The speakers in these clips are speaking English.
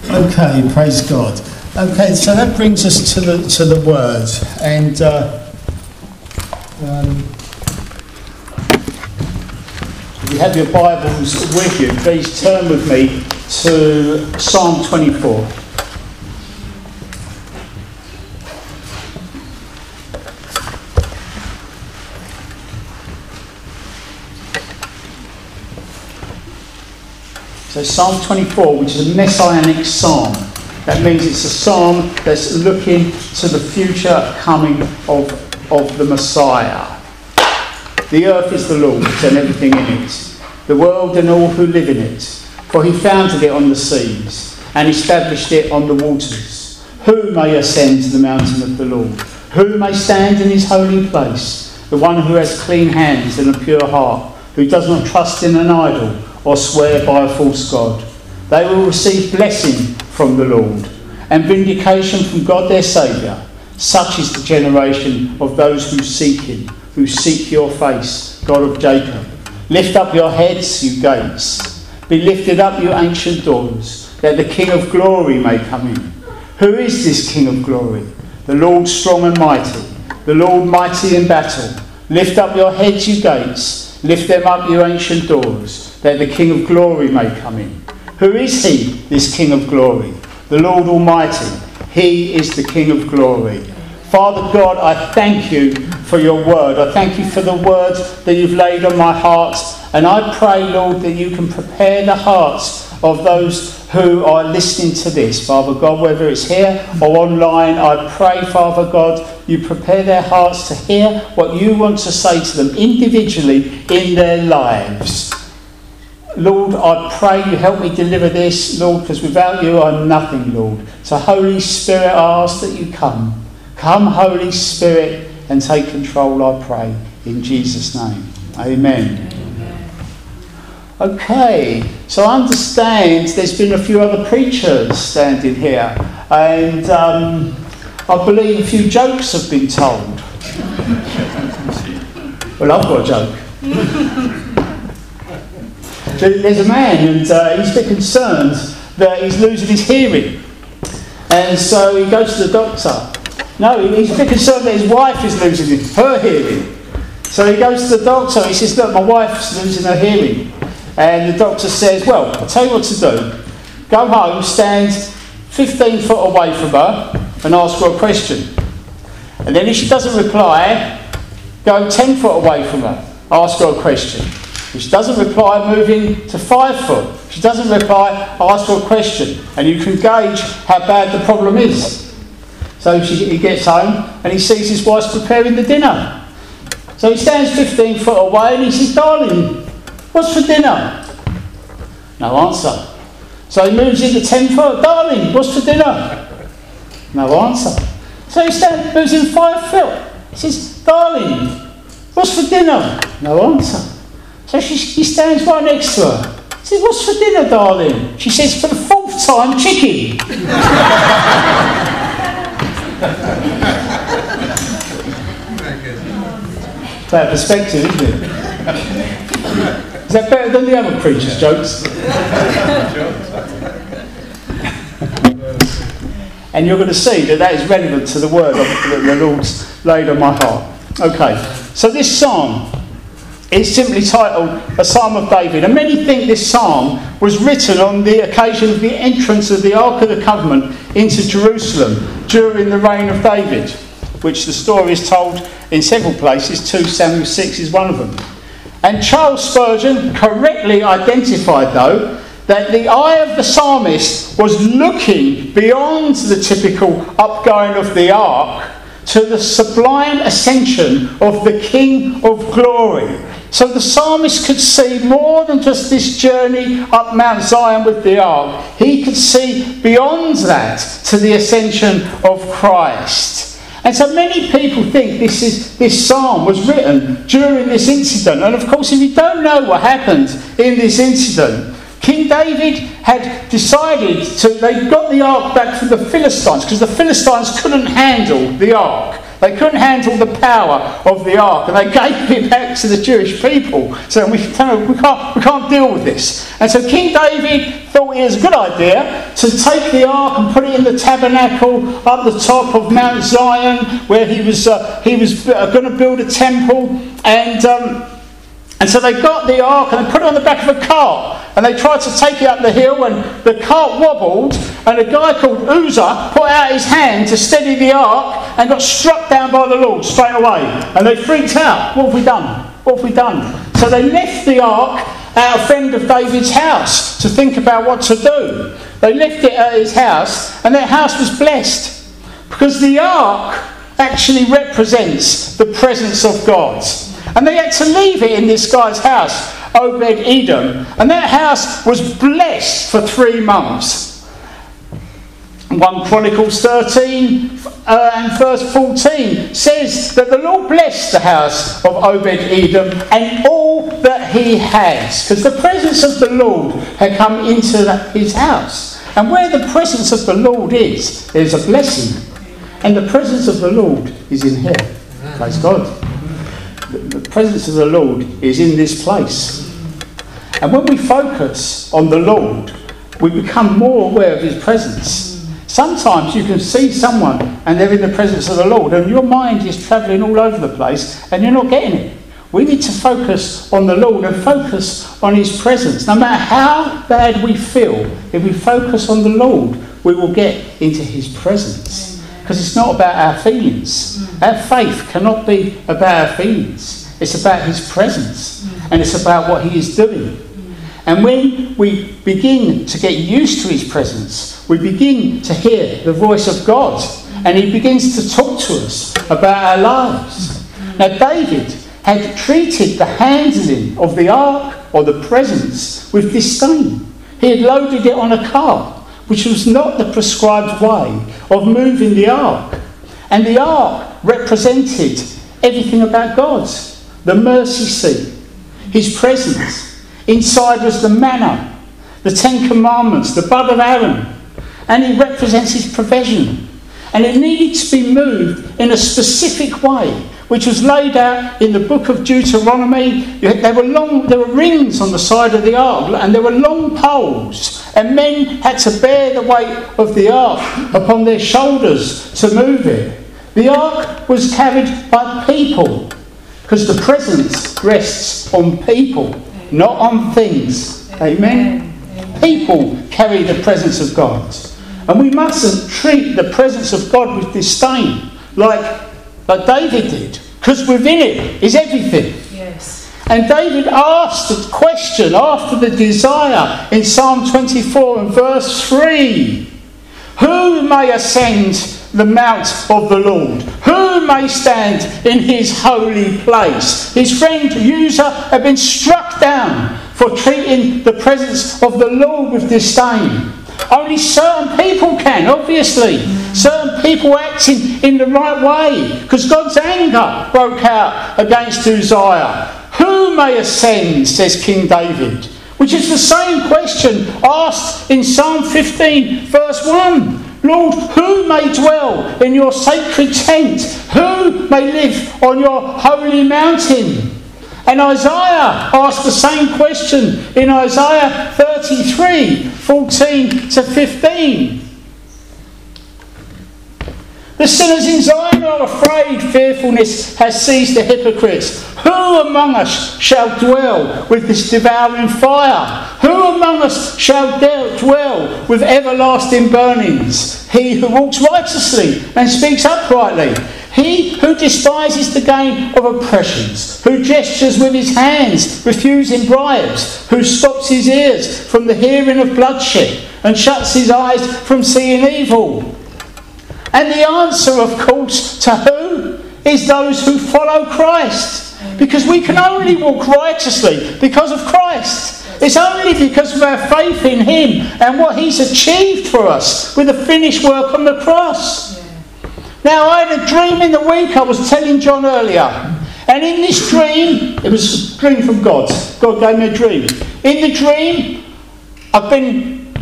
Okay, praise God. Okay, so that brings us to the word, and if you have your Bibles with you, please turn with me to Psalm 24. So Psalm 24, which is a messianic psalm. That means it's a psalm that's looking to the future coming of the Messiah. The earth is the Lord's and everything in it, the world and all who live in it. For he founded it on the seas and established it on the waters. Who may ascend to the mountain of the Lord? Who may stand in his holy place? The one who has clean hands and a pure heart, who does not trust in an idol or swear by a false god. They will receive blessing from the Lord and vindication from God their Saviour. Such is the generation of those who seek him, who seek your face, God of Jacob. Lift up your heads, you gates. Be lifted up, you ancient doors, that the King of glory may come in. Who is this King of glory? The Lord strong and mighty, the Lord mighty in battle. Lift up your heads, you gates. Lift them up, you ancient doors, that the King of glory may come in. Who is he, this King of glory? The Lord Almighty. He is the King of glory. Father God, I thank you for your word. I thank you for the word that you've laid on my heart. And I pray, Lord, that you can prepare the hearts of those who are listening to this, Father God, whether it's here or online. I pray, Father God, you prepare their hearts to hear what you want to say to them individually in their lives. Lord, I pray you help me deliver this, Lord, because without you I'm nothing, Lord. So Holy Spirit, I ask that you come. Come, Holy Spirit, and take control, I pray, in Jesus' name. Amen. Okay, so I understand there's been a few other preachers standing here, and I believe a few jokes have been told. Well, I've got a joke. There's a man, and he's a bit concerned that he's losing his hearing. And so he goes to the doctor. No, he's a bit concerned that his wife is losing her hearing. So he goes to the doctor. He says, look, my wife's losing her hearing. And the doctor says, well, I'll tell you what to do. Go home, stand 15 foot away from her and ask her a question. And then if she doesn't reply, go 10 foot away from her, ask her a question. If she doesn't reply, move in to 5 foot. If she doesn't reply, ask her a question. And you can gauge how bad the problem is. So he gets home and he sees his wife's preparing the dinner. So he stands 15 foot away and he says, darling, what's for dinner? No answer. So he moves into 10 foot. Darling, what's for dinner? No answer. So he moves in 5 foot. He says, darling, what's for dinner? No answer. So he stands right next to her. He says, what's for dinner, darling? She says, for the 4th time, chicken. Bad perspective, isn't it? Is that better than the other preacher's jokes? And you're going to see that is relevant to the word that the Lord's laid on my heart. Okay, so this psalm is simply titled A Psalm of David. And many think this psalm was written on the occasion of the entrance of the Ark of the Covenant into Jerusalem during the reign of David, which the story is told in several places. 2 Samuel 6 is one of them. And Charles Spurgeon correctly identified, though, that the eye of the psalmist was looking beyond the typical upgoing of the ark to the sublime ascension of the King of glory. So the psalmist could see more than just this journey up Mount Zion with the ark. He could see beyond that to the ascension of Christ. And so many people think this psalm was written during this incident. And of course, if you don't know what happened in this incident, King David had decided they got the ark back from the Philistines, because the Philistines couldn't handle the ark. They couldn't handle the power of the ark, and they gave it back to the Jewish people. So we can't deal with this. And so King David thought it was a good idea to take the ark and put it in the tabernacle up the top of Mount Zion, where he was going to build a temple. And so they got the ark and they put it on the back of a cart, and they tried to take it up the hill, and the cart wobbled, and a guy called Uzzah put out his hand to steady the ark and got struck down by the Lord straight away. And they freaked out. What have we done? What have we done? So they left the ark at a friend of David's house to think about what to do. They left it at his house, and their house was blessed, because the ark actually represents the presence of God. And they had to leave it in this guy's house, Obed-Edom. And that house was blessed for 3 months. 1 Chronicles 13 and verse 14 says that the Lord blessed the house of Obed-Edom and all that he has. Because the presence of the Lord had come into his house. And where the presence of the Lord is, there's a blessing. And the presence of the Lord is in here. Praise God. The presence of the Lord is in this place. And when we focus on the Lord, we become more aware of his presence. Sometimes you can see someone and they're in the presence of the Lord, and your mind is travelling all over the place and you're not getting it. We need to focus on the Lord and focus on his presence. No matter how bad we feel, if we focus on the Lord, we will get into his presence. Because it's not about our feelings. Our faith cannot be about our feelings. It's about his presence. And it's about what he is doing. And when we begin to get used to his presence, we begin to hear the voice of God. And he begins to talk to us about our lives. Now David had treated the handling of the ark or the presence with disdain. He had loaded it on a cart, which was not the prescribed way of moving the ark. And the ark represented everything about God. The mercy seat, his presence. Inside was the manna, the 10 commandments, the blood of Aaron. And it represents his provision. And it needed to be moved in a specific way, which was laid out in the book of Deuteronomy. There were rings on the side of the ark, and there were long poles, and men had to bear the weight of the ark upon their shoulders to move it. The ark was carried by people, because the presence rests on people, not on things. Amen? People carry the presence of God. And we mustn't treat the presence of God with disdain, like David did, because within it is everything. Yes. And David asked the question after the desire in Psalm 24 and verse 3. Who may ascend the mount of the Lord? Who may stand in his holy place? His friend Uzzah had been struck down for treating the presence of the Lord with disdain. Only certain people can, obviously. Certain people acting in the right way. Because God's anger broke out against Uzziah. Who may ascend, says King David. Which is the same question asked in Psalm 15, verse 1. Lord, who may dwell in your sacred tent? Who may live on your holy mountain? And Isaiah asked the same question in Isaiah 33, 14 to 15. The sinners in Zion are afraid, fearfulness has seized the hypocrites. Who among us shall dwell with this devouring fire? Who among us shall dwell with everlasting burnings? He who walks righteously and speaks uprightly. He who despises the gain of oppressions, who gestures with his hands, refusing bribes, who stops his ears from the hearing of bloodshed and shuts his eyes from seeing evil. And the answer, of course, to who? Is those who follow Christ. Because we can only walk righteously because of Christ. It's only because of our faith in him and what he's achieved for us with the finished work on the cross. Now, I had a dream in the week, I was telling John earlier. And in this dream, it was a dream from God. God gave me a dream. In the dream, I've been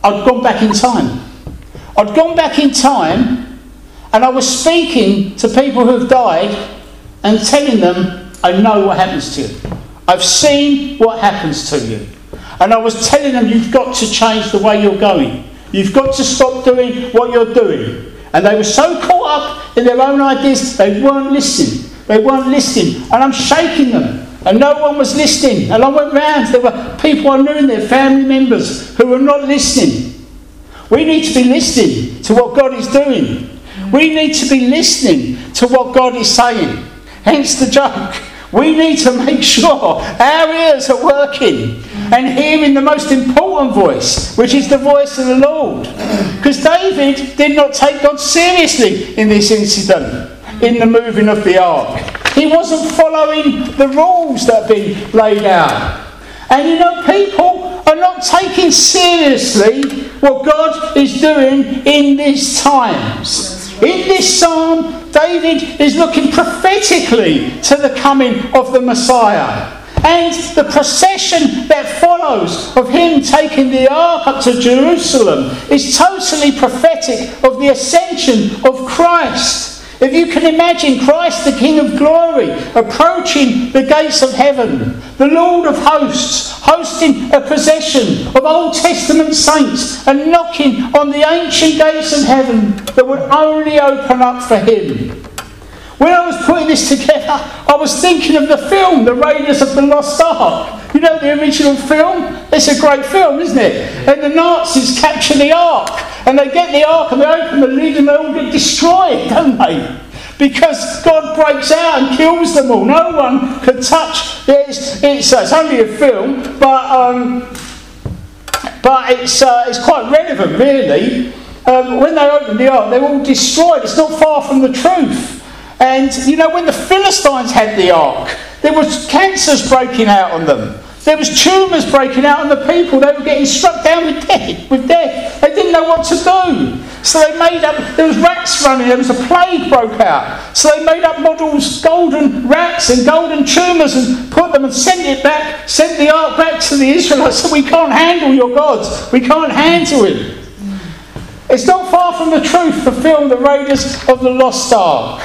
I'd gone back in time. I'd gone back in time and I was speaking to people who have died and telling them, I know what happens to you. I've seen what happens to you. And I was telling them, you've got to change the way you're going. You've got to stop doing what you're doing. And they were so caught up in their own ideas, they weren't listening. They weren't listening. And I'm shaking them. And no one was listening. And I went round. There were people I knew and their family members who were not listening. We need to be listening to what God is doing. We need to be listening to what God is saying. Hence the joke. We need to make sure our ears are working and hearing the most important voice, which is the voice of the Lord. Because David did not take God seriously in this incident, in the moving of the ark. He wasn't following the rules that have been laid out. And you know, people are not taking seriously what God is doing in these times. In this psalm, David is looking prophetically to the coming of the Messiah. And the procession that follows of him taking the ark up to Jerusalem is totally prophetic of the ascension of Christ. If you can imagine Christ, the King of Glory, approaching the gates of heaven, the Lord of hosts, hosting a procession of Old Testament saints and knocking on the ancient gates of heaven that would only open up for him. When I was putting this together, I was thinking of the film, The Raiders of the Lost Ark. You know the original film? It's a great film, isn't it? And the Nazis capture the ark. And they get the ark and they open the lid and they all get destroyed, don't they? Because God breaks out and kills them all. No one can touch it. It's only a film, but it's quite relevant, really. When they open the ark, they're all destroyed. It's not far from the truth. And, you know, when the Philistines had the ark, there was cancers breaking out on them. There was tumours breaking out on the people. They were getting struck down with death. They didn't know what to do. So they made up, there was rats running, there was a plague broke out. So they made up models, golden rats and golden tumours, and put them and sent the ark back to the Israelites. So we can't handle your gods. We can't handle it. It's not far from the truth, the film The Raiders of the Lost Ark.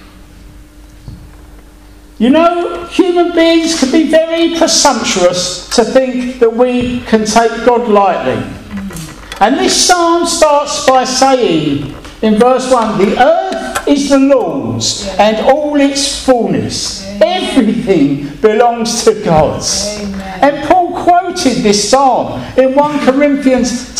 You know, human beings can be very presumptuous to think that we can take God lightly. And this psalm starts by saying, in verse 1, the earth is the Lord's and all its fullness. Everything belongs to God. And Paul quoted this psalm in 1 Corinthians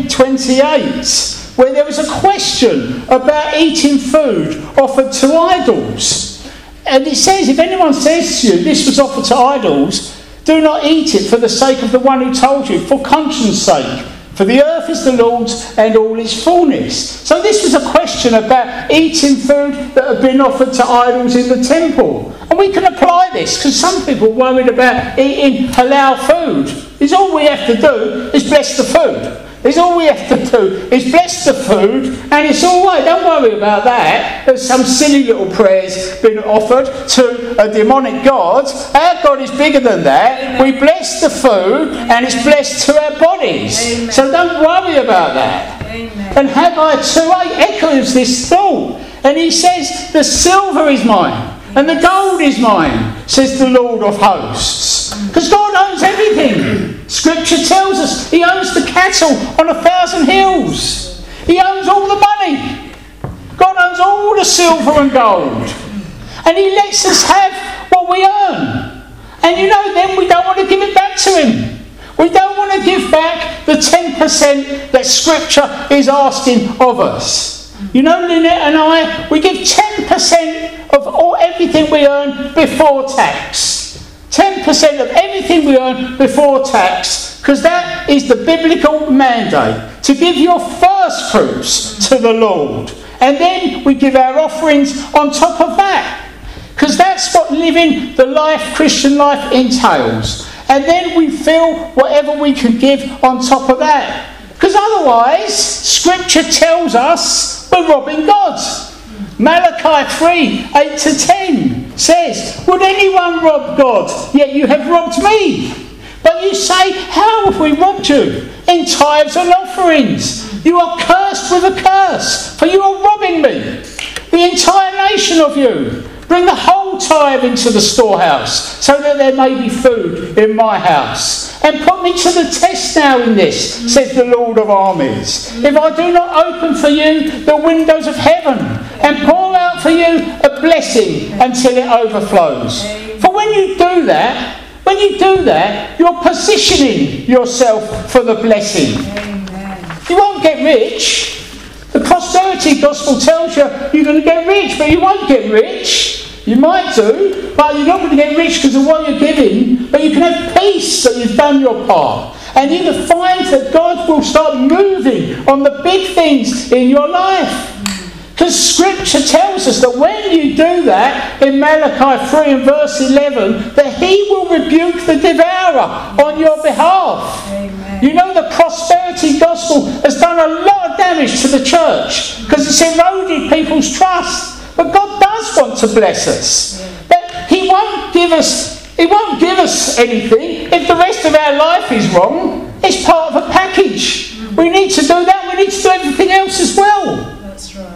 10:28, where there was a question about eating food offered to idols. And it says, if anyone says to you, this was offered to idols, do not eat it for the sake of the one who told you, for conscience sake. For the earth is the Lord's and all its fullness. So this was a question about eating food that had been offered to idols in the temple. And we can apply this, because some people are worried about eating halal food. It's all we have to do is bless the food. It's all we have to do is bless the food, and it's all right. Don't worry about that. There's some silly little prayers been offered to a demonic god. Our God is bigger than that. Amen. We bless the food, and it's blessed to our bodies. Amen. So don't worry about that. Amen. And Haggai 2:8 echoes this thought, and he says, the silver is mine, and the gold is mine, says the Lord of hosts. Because God owns everything. Scripture tells us he owns the cattle on 1,000 hills. He owns all the money. God owns all the silver and gold. And he lets us have what we earn. And you know, then we don't want to give it back to him. We don't want to give back the 10% that Scripture is asking of us. You know, Lynette and I, we give 10% of everything we earn before tax. 10% of everything we earn before tax, because that is the biblical mandate, to give your first fruits to the Lord. And then we give our offerings on top of that, because that's what living the life, Christian life, entails. And then we fill whatever we can give on top of that. Because otherwise, Scripture tells us we're robbing God. Malachi 3:8-10 says, would anyone rob God? Yet you have robbed me. But you say, how have we robbed you? In tithes and offerings. You are cursed with a curse, for you are robbing me. The entire nation of you. Bring the whole tithe into the storehouse, so that there may be food in my house. And put me to the test now in this, says the Lord of armies. If I do not open for you the windows of heaven, and pour out for you a blessing until it overflows. For when you do that, you're positioning yourself for the blessing. You won't get rich. The prosperity gospel tells you you're going to get rich, but you won't get rich. You might do, but you're not going to get rich because of what you're giving. But you can have peace that you've done your part. And you can find that God will start moving on the big things in your life. Because Scripture tells us that when you do that, in Malachi 3 and verse 11, that He will rebuke the devourer on your behalf. Amen. You know, the prosperity gospel has done a lot of damage to the church because it's eroded people's trust. But God does want to bless us. But He won't give us anything if the rest of our life is wrong. It's part of a package. We need to do that. We need to do everything else as well. That's right.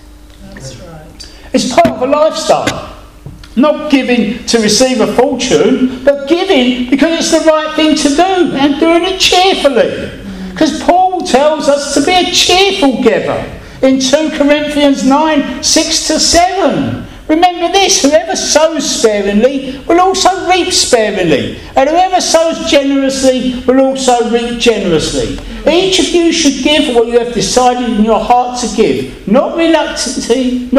It's part of a lifestyle. Not giving to receive a fortune, but giving because it's the right thing to do and doing it cheerfully. Because Paul tells us to be a cheerful giver in 2 Corinthians 9, 6-7. Remember this, whoever sows sparingly will also reap sparingly, and whoever sows generously will also reap generously. Each of you should give what you have decided in your heart to give, not reluctantly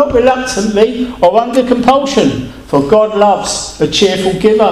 or under compulsion, for God loves a cheerful giver.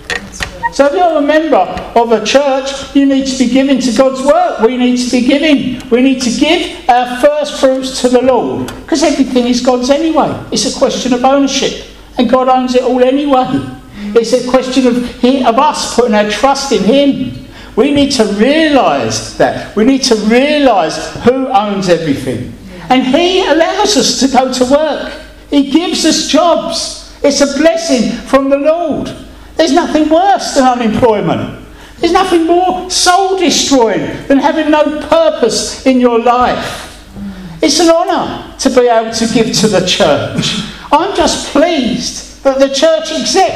So if you're a member of a church, you need to be giving to God's work. We need to be giving. We need to give our first fruits to the Lord. Because everything is God's anyway. It's a question of ownership. And God owns it all anyway. It's a question of us putting our trust in Him. We need to realise that. We need to realise who owns everything. And He allows us to go to work. He gives us jobs. It's a blessing from the Lord. There's nothing worse than unemployment. There's nothing more soul-destroying than having no purpose in your life. It's an honour to be able to give to the church. I'm just pleased that the church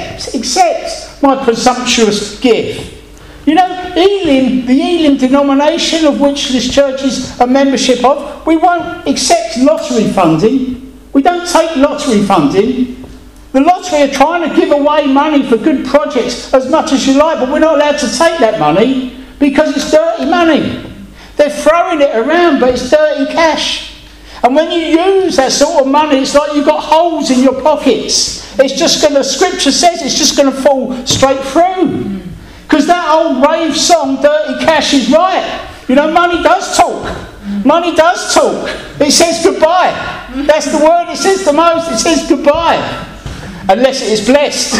accepts my presumptuous gift. You know, Elim, the Elim denomination of which this church is a membership of, we won't accept lottery funding. We don't take lottery funding. The lottery are trying to give away money for good projects as much as you like, but we're not allowed to take that money because it's dirty money. They're throwing it around, but it's dirty cash. And when you use that sort of money, it's like you've got holes in your pockets. It's just going to, Scripture says, it's just going to fall straight through. Because that old rave song, Dirty Cash, is right. You know, money does talk. Money does talk. It says goodbye. That's the word it says the most. It says goodbye. Unless it is blessed.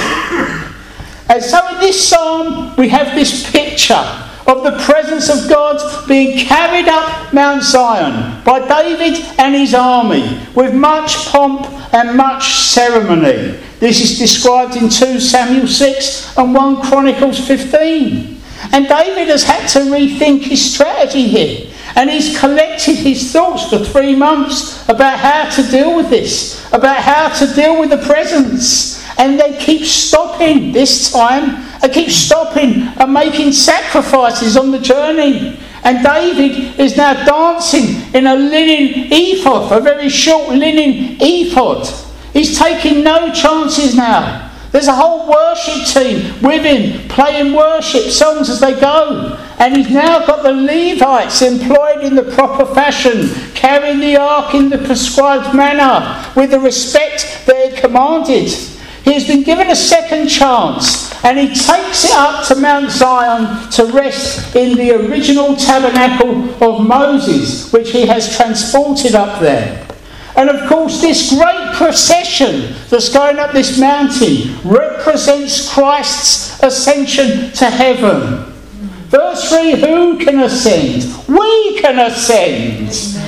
And so in this psalm we have this picture of the presence of God being carried up Mount Zion by David and his army with much pomp and much ceremony. This is described in 2 Samuel 6 and 1 Chronicles 15. And David has had to rethink his strategy here. And he's collected his thoughts for 3 months about how to deal with this, about how to deal with the presence. And they keep stopping this time. They keep stopping and making sacrifices on the journey. And David is now dancing in a linen ephod, a very short linen ephod. He's taking no chances now. There's a whole worship team with him playing worship songs as they go. And he's now got the Levites employed in the proper fashion, carrying the ark in the prescribed manner, with the respect that it commanded. He has been given a second chance, and he takes it up to Mount Zion to rest in the original tabernacle of Moses, which he has transported up there. And of course, this great procession that's going up this mountain represents Christ's ascension to heaven. Verse 3, who can ascend? We can ascend.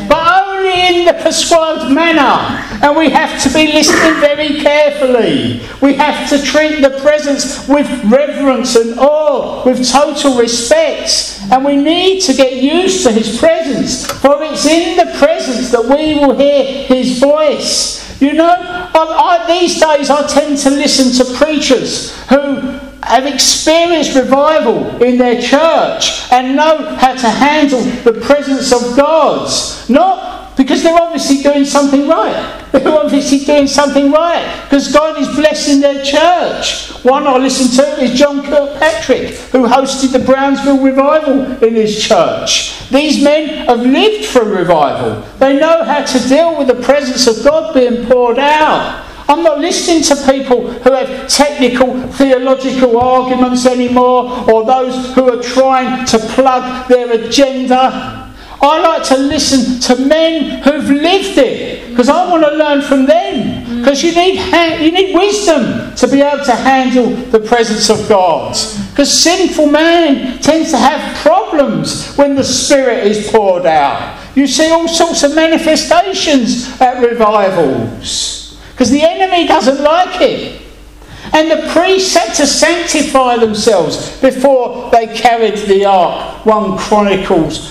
but only in the prescribed manner. And we have to be listening very carefully. We have to treat the presence with reverence and awe, with total respect. And we need to get used to his presence, for it's in the presence that we will hear his voice. You know, these days I tend to listen to preachers who have experienced revival in their church and know how to handle the presence of God. Not because they're obviously doing something right. They're obviously doing something right because God is blessing their church. One I listen to is John Kirkpatrick, who hosted the Brownsville revival in his church. These men have lived through revival. They know how to deal with the presence of God being poured out. I'm not listening to people who have technical theological arguments anymore, or those who are trying to plug their agenda. I like to listen to men who've lived it, because I want to learn from them. Because you need wisdom to be able to handle the presence of God. Because sinful man tends to have problems when the Spirit is poured out. You see all sorts of manifestations at revivals. Because the enemy doesn't like it. And the priests had to sanctify themselves before they carried the ark. 1 Chronicles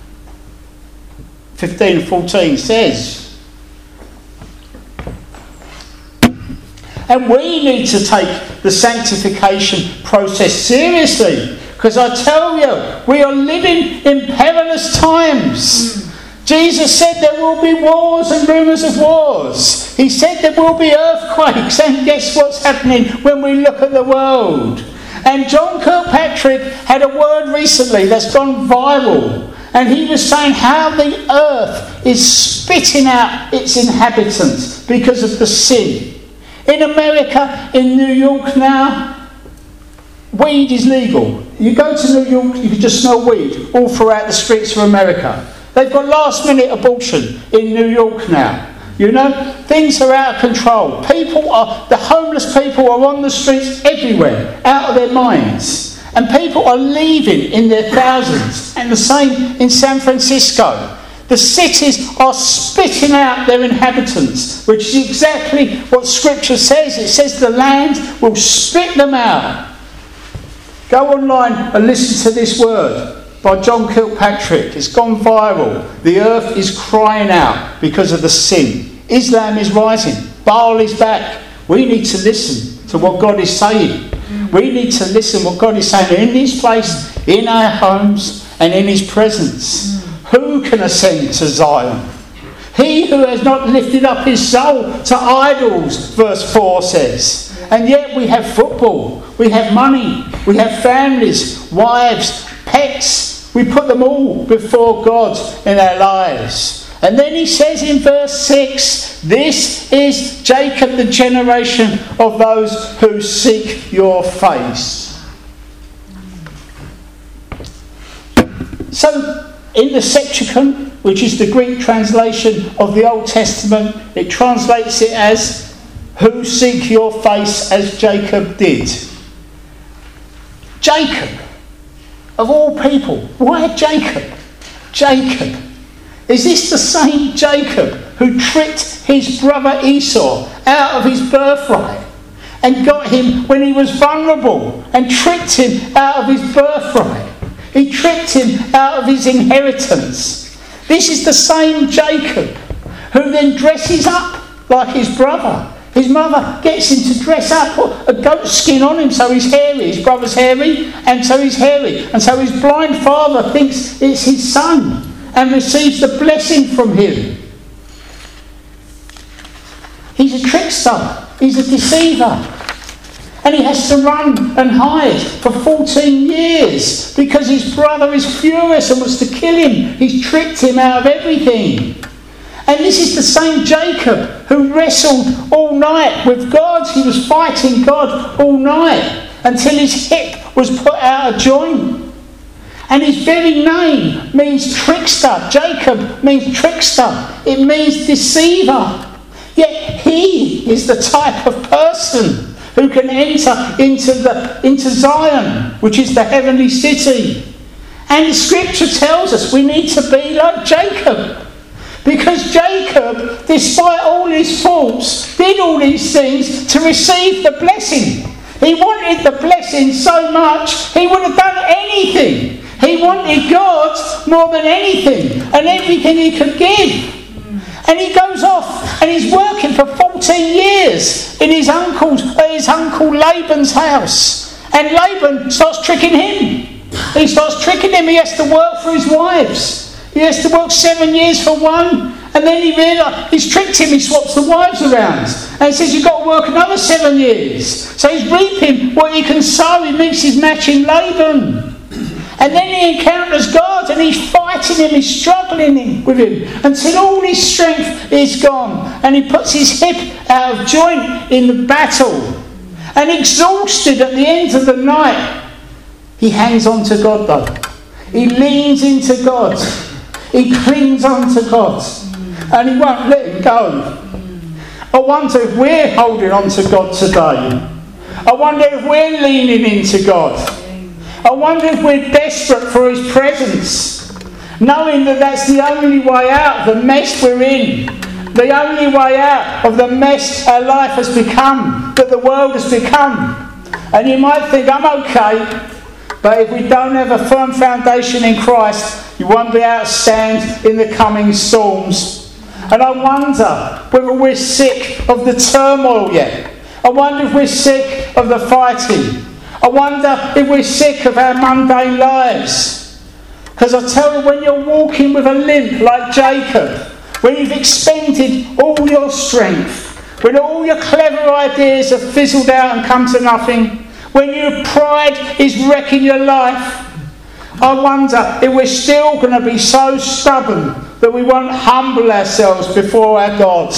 15:14 says. And we need to take the sanctification process seriously. Because I tell you, we are living in perilous times. Jesus said there will be wars and rumours of wars. He said there will be earthquakes. And guess what's happening when we look at the world? And John Kirkpatrick had a word recently that's gone viral. And he was saying how the earth is spitting out its inhabitants because of the sin. In America, in New York now, weed is legal. You go to New York, you can just smell weed all throughout the streets of America. They've got last-minute abortion in New York now. You know, things are out of control. The homeless people are on the streets everywhere, out of their minds. And people are leaving in their thousands. And the same in San Francisco. The cities are spitting out their inhabitants, which is exactly what Scripture says. It says the land will spit them out. Go online and listen to this word by John Kirkpatrick. It's gone viral. The earth is crying out because of the sin. Islam is rising. Baal is back. We need to listen to what God is saying. We need to listen what God is saying in this place, in our homes, and in his presence. Who can ascend to Zion? He who has not lifted up his soul to idols, verse 4 says. And yet we have football, we have money, we have families, wives, pets. We put them all before God in our lives. And then he says in verse 6, this is Jacob, the generation of those who seek your face. So, in the Septuagint, which is the Greek translation of the Old Testament, it translates it as, who seek your face as Jacob did. Jacob, of all people, why Jacob? Jacob. Is this the same Jacob who tricked his brother Esau out of his birthright and got him when he was vulnerable and tricked him out of his birthright? He tricked him out of his inheritance. This is the same Jacob who then dresses up like his brother. His mother gets him to dress up, put a goat skin on him so he's hairy. His brother's hairy, and so he's hairy. And so his blind father thinks it's his son and receives the blessing from him. He's a trickster. He's a deceiver. And he has to run and hide for 14 years because his brother is furious and wants to kill him. He's tricked him out of everything. And this is the same Jacob who wrestled all night with God. He was fighting God all night until his hip was put out of joint. And his very name means trickster. Jacob means trickster. It means deceiver. Yet he is the type of person who can enter into Zion, which is the heavenly city. And the Scripture tells us we need to be like Jacob. Because Jacob, despite all his faults, did all these things to receive the blessing. He wanted the blessing so much, he would have done anything. He wanted God more than anything, and everything he could give. And he goes off and he's working for 14 years at his uncle Laban's house. And Laban starts tricking him. He starts tricking him. He has to work for his wives. He has to work 7 years for one. And then he realised he's tricked him. He swaps the wives around. And he says, you've got to work another 7 years. So he's reaping what he can sow. He meets his match in Laban. And then he encounters God and he's fighting him, he's struggling with him until all his strength is gone. And he puts his hip out of joint in the battle. And exhausted at the end of the night, he hangs on to God though. He leans into God. He clings on to God. And he won't let him go. I wonder if we're holding on to God today. I wonder if we're leaning into God. I wonder if we're desperate for his presence, knowing that that's the only way out of the mess we're in, the only way out of the mess our life has become, that the world has become. And you might think, I'm okay, but if we don't have a firm foundation in Christ, you won't be able to stand in the coming storms. And I wonder whether we're sick of the turmoil yet. I wonder if we're sick of the fighting. I wonder if we're sick of our mundane lives. Because I tell you, when you're walking with a limp like Jacob, when you've expended all your strength, when all your clever ideas have fizzled out and come to nothing, when your pride is wrecking your life, I wonder if we're still going to be so stubborn that we won't humble ourselves before our God.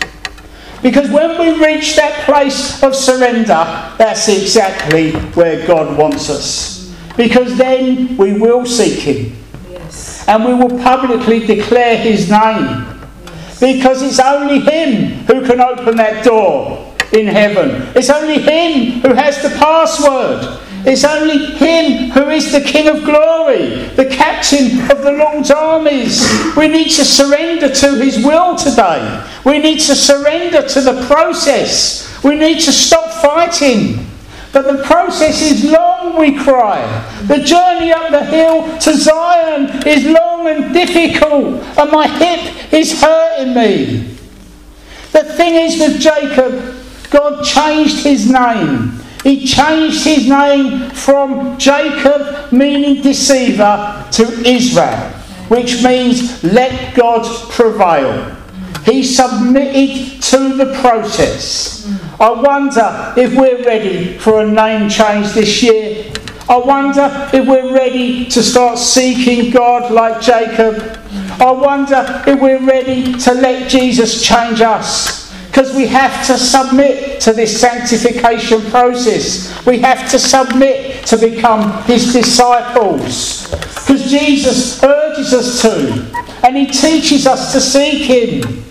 Because when we reach that place of surrender, that's exactly where God wants us. Because then we will seek him. Yes. And we will publicly declare his name. Yes. Because it's only him who can open that door in heaven. It's only him who has the password. It's only him who is the King of glory, the captain of the Lord's armies. We need to surrender to his will today. We need to surrender to the process. We need to stop fighting. But the process is long, we cry. The journey up the hill to Zion is long and difficult, and my hip is hurting me. The thing is with Jacob, God changed his name. He changed his name from Jacob, meaning deceiver, to Israel, which means let God prevail. He submitted to the process. I wonder if we're ready for a name change this year. I wonder if we're ready to start seeking God like Jacob. I wonder if we're ready to let Jesus change us. Because we have to submit to this sanctification process. We have to submit to become his disciples. Because Jesus urges us to. And he teaches us to seek him.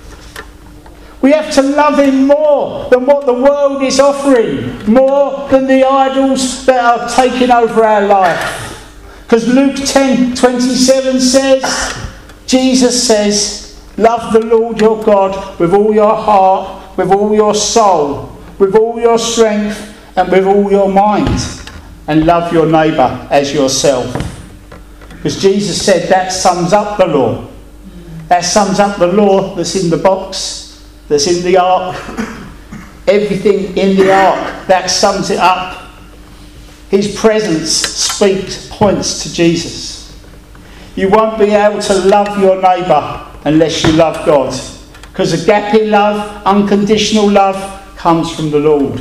We have to love him more than what the world is offering. More than the idols that are taking over our life. Because Luke 10:27 says, Jesus says, love the Lord your God with all your heart, with all your soul, with all your strength, and with all your mind. And love your neighbour as yourself. Because Jesus said that sums up the law. That sums up the law that's in the box, that's in the ark. Everything in the ark, that sums it up. His presence points to Jesus. You won't be able to love your neighbour unless you love God. Because agape love, unconditional love, comes from the Lord.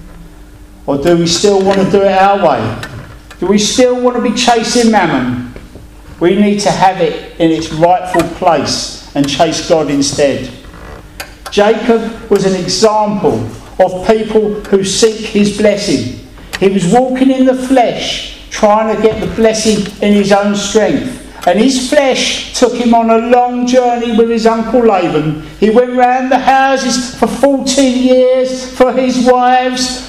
Or do we still want to do it our way? Do we still want to be chasing mammon? We need to have it in its rightful place and chase God instead. Jacob was an example of people who seek his blessing. He was walking in the flesh, trying to get the blessing in his own strength. And his flesh took him on a long journey with his uncle Laban. He went round the houses for 14 years for his wives,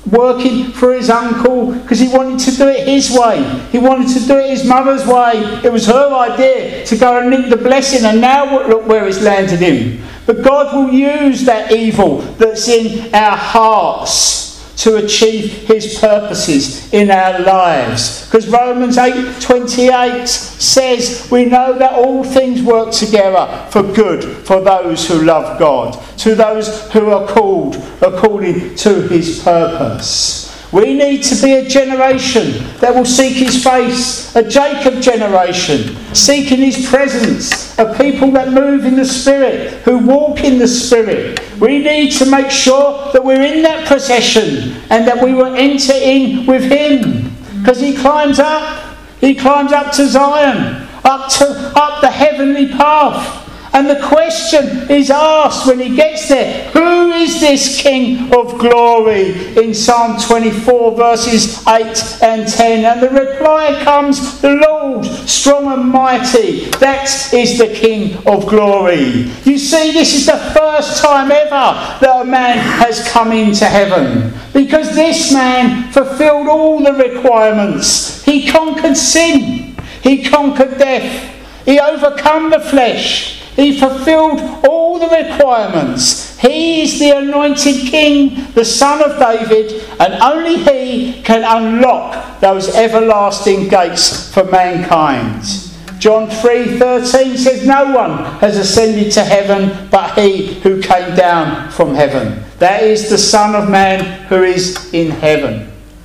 working for his uncle because he wanted to do it his way. He wanted to do it his mother's way. It was her idea to go and nick the blessing, and now look where it's landed him. But God will use that evil that's in our hearts to achieve his purposes in our lives. Because Romans 8:28 says we know that all things work together for good for those who love God, to those who are called according to his purpose. We need to be a generation that will seek his face, a Jacob generation, seeking his presence, a people that move in the Spirit, who walk in the Spirit. We need to make sure that we're in that procession and that we will enter in with him. Because he climbs up to Zion, up the heavenly path. And the question is asked when he gets there, who is this King of glory? In Psalm 24 verses 8 and 10. And the reply comes, the Lord, strong and mighty. That is the King of glory. You see, this is the first time ever that a man has come into heaven. Because this man fulfilled all the requirements. He conquered sin. He conquered death. He overcome the flesh. He fulfilled all the requirements. He is the anointed king, the son of David, and only he can unlock those everlasting gates for mankind. John 3:13 says, no one has ascended to heaven but he who came down from heaven. That is the Son of Man who is in heaven.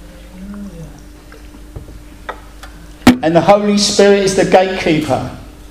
And the Holy Spirit is the gatekeeper.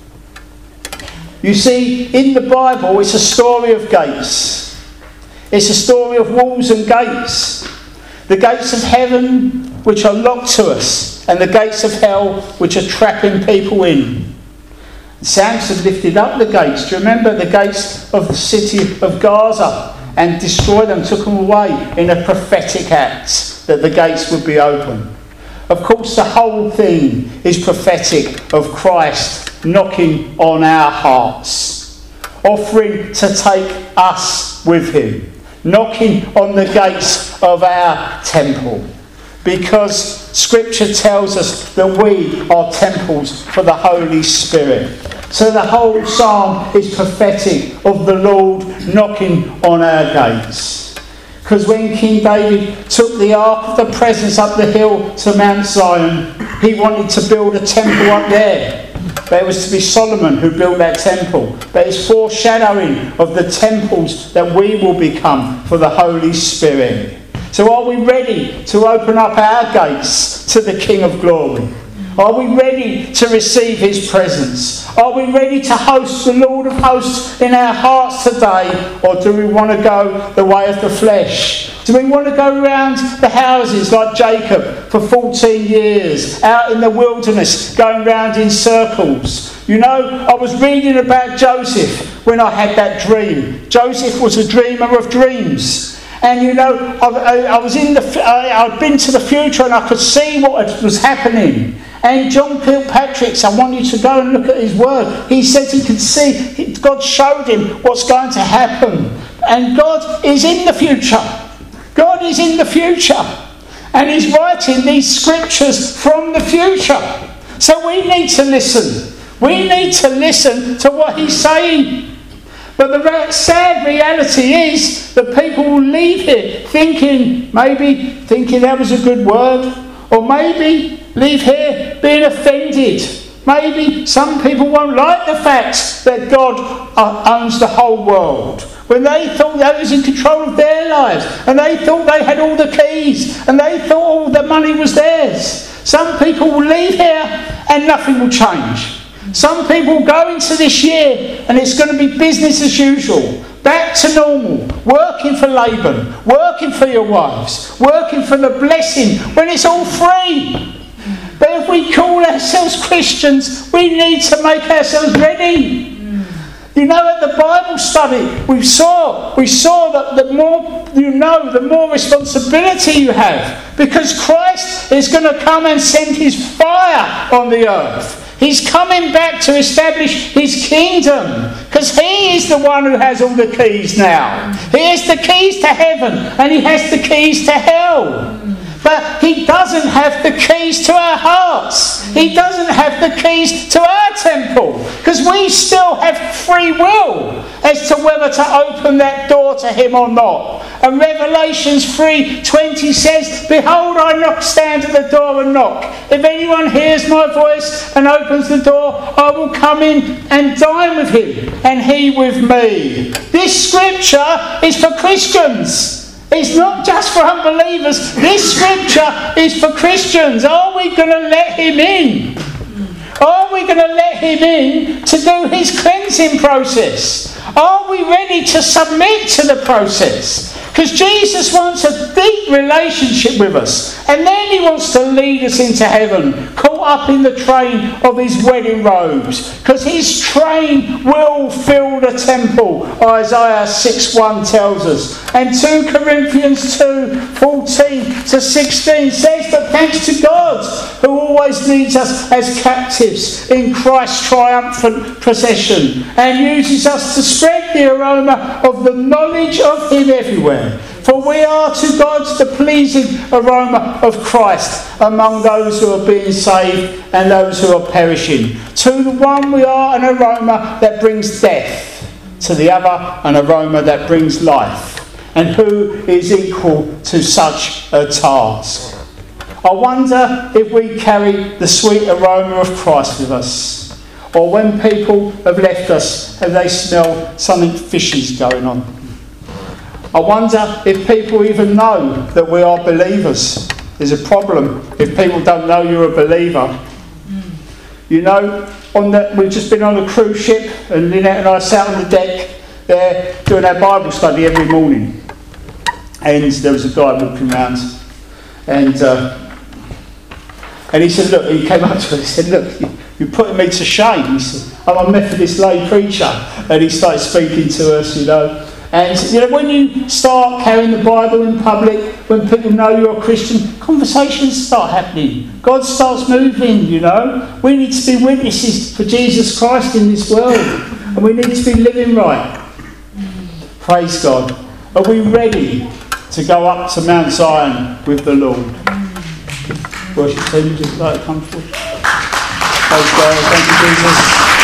You see, in the Bible, it's a story of gates. It's a story of walls and gates. The gates of heaven, which are locked to us, and the gates of hell, which are trapping people in. Samson lifted up the gates. Do you remember the gates of the city of Gaza? And destroyed them, took them away in a prophetic act that the gates would be open. Of course, the whole thing is prophetic of Christ knocking on our hearts, offering to take us with him, knocking on the gates of our temple, because Scripture tells us that we are temples for the Holy Spirit. So the whole psalm is prophetic of the Lord knocking on our gates. Because when King David took the Ark of the Presence up the hill to Mount Zion, he wanted to build a temple up there. But it was to be Solomon who built that temple. But it's foreshadowing of the temples that we will become for the Holy Spirit. So are we ready to open up our gates to the King of Glory? Are we ready to receive his presence? Are we ready to host the Lord of hosts in our hearts today? Or do we want to go the way of the flesh? Do we want to go around the houses like Jacob for 14 years, out in the wilderness, going round in circles? You know, I was reading about Joseph when I had that dream. Joseph was a dreamer of dreams. And you know, I'd been to the future and I could see what was happening. And John Kilpatrick, I want you to go and look at his word. He says he could see, God showed him what's going to happen. And God is in the future. God is in the future. And he's writing these scriptures from the future. So we need to listen. We need to listen to what he's saying. But the sad reality is that people will leave here thinking that was a good word, or maybe leave here being offended. Maybe some people won't like the fact that God owns the whole world, when they thought they was in control of their lives, and they thought they had all the keys, and they thought all the money was theirs. Some people will leave here and nothing will change. Some people go into this year and it's going to be business as usual, back to normal, working for Laban, working for your wives, working for the blessing when it's all free. But if we call ourselves Christians, we need to make ourselves ready. You know, at the Bible study, we saw that the more you know, the more responsibility you have, because Christ is going to come and send his fire on the earth. He's coming back to establish his kingdom. Because he is the one who has all the keys now. He has the keys to heaven and he has the keys to hell. But he doesn't have the keys to our hearts. He doesn't have the keys to our temple. Because we still have free will as to whether to open that door to him or not. And Revelations 3:20 says, "Behold, I stand at the door and knock. If anyone hears my voice and opens the door, I will come in and dine with him, and he with me." This scripture is for Christians. It's not just for unbelievers. This scripture is for Christians. Are we going to let him in? Are we going to let him in to do his cleansing process? Are we ready to submit to the process? Because Jesus wants a deep relationship with us. And then he wants to lead us into heaven, caught up in the train of his wedding robes. Because his train will fill the temple, Isaiah 6:1 tells us. And 2 Corinthians 2:14-16 says that thanks to God, who always leads us as captives in Christ's triumphant procession, and uses us to spread the aroma of the knowledge of him everywhere. For we are to God the pleasing aroma of Christ among those who are being saved and those who are perishing. To the one we are an aroma that brings death, to the other an aroma that brings life. And who is equal to such a task? I wonder if we carry the sweet aroma of Christ with us. Or when people have left us and they smell something fishy's going on. I wonder if people even know that we are believers. There's a problem if people don't know you're a believer. You know, we've just been on a cruise ship and Lynette and I sat on the deck there doing our Bible study every morning. And there was a guy walking around and he said, look, he came up to us and said, look, you're putting me to shame. He said, I'm a Methodist lay preacher. And he started speaking to us, you know. And you know, when you start carrying the Bible in public, when people know you're a Christian, conversations start happening. God starts moving, you know. We need to be witnesses for Jesus Christ in this world. And we need to be living right. Praise God. Are we ready to go up to Mount Zion with the Lord? Worship team, would you like to come forward? Praise God. Thank you, Jesus.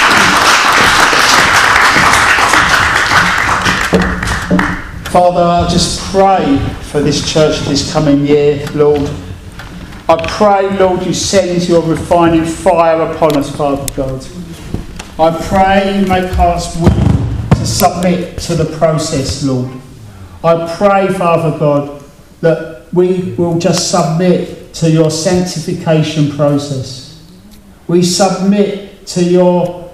Father, I just pray for this church this coming year, Lord. I pray, Lord, you send your refining fire upon us, Father God. I pray you make us willing to submit to the process, Lord. I pray, Father God, that we will just submit to your sanctification process. We submit to your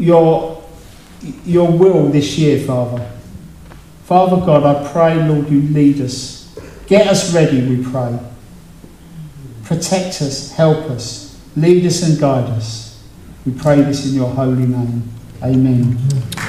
will this year, Father. Father God, I pray, Lord, you lead us. Get us ready, we pray. Protect us, help us, lead us and guide us. We pray this in your holy name. Amen.